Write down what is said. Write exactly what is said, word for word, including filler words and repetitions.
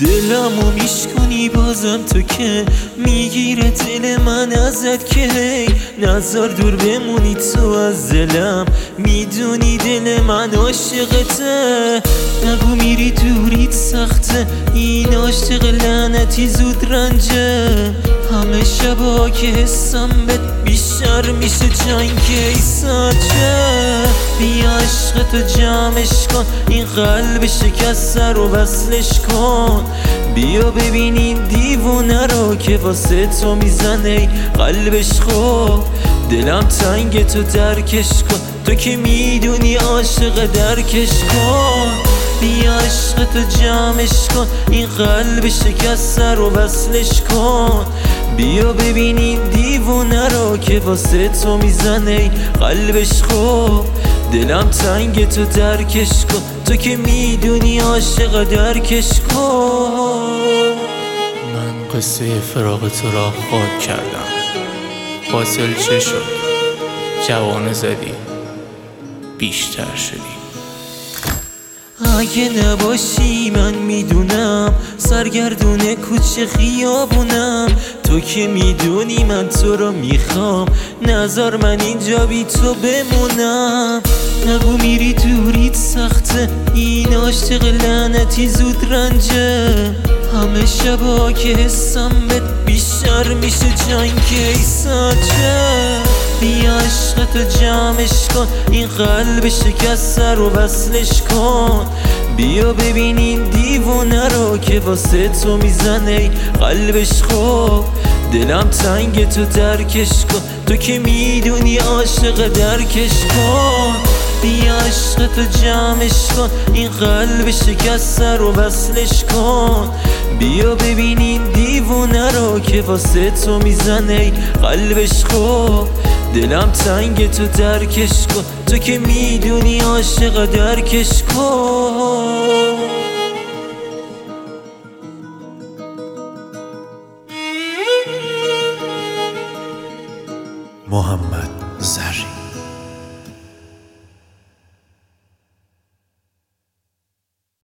دلمو میشکنی بازم تو که میگیره دل من ازت که هی نظر دور بمونی تو از دلم، میدونی دل من عاشقته. نگو میری دوریت سخته، این عاشق لعنتی زود رنجه. همه شبا که حسم بهت بیشتر میشه جنگ که ای ساچه. بیا عشق تو جمعش کن، این قلب شکسته رو وصلش کن. بیا ببین این دیوونه رو که واسه تو میزنه قلبش. خب دلم تنگ تو درکش کن، تو که میدونی عاشق درکش کن. بیا عشق تو جمعش کن، این قلب شکسته رو وصلش کن. بیا ببین این دیوونه رو که واسه تو میزنه قلبش. خب دلم تنگ تو درکش کن، تو که میدونی عاشق درکش کن. من قصه فراق تو را خاک کردم، حاصل چه شد؟ جوانه زدی بیشتر شدی. اگه نباشی من میدونم سرگردون کوچه خیابونم. تو که میدونی من تو رو میخوام، نذار من اینجا بی تو بمونم. نگو میری دوریت سخته، این عاشق لعنتی زود رنجه. همه شبا که حسم بهت بیشتر میشه جنگ که ای ساچه. بیا عشق تو جمعش کن، این قلب شکسته رو وصلش کن. بیا ببین این دیوونه رو که واسه تو میزنه قلبش. خب دلم تنگ تو درکش کن، تو که میدونی عاشق درکش کن. بیا عشق تو جمعش کن، این قلب شکسته رو وصلش کن. بیا ببین این دیوونه رو که واسه تو میزنه قلبش. خب دلم تنگ تو درکش کن، تو که میدونی عاشق درکش کن. محمد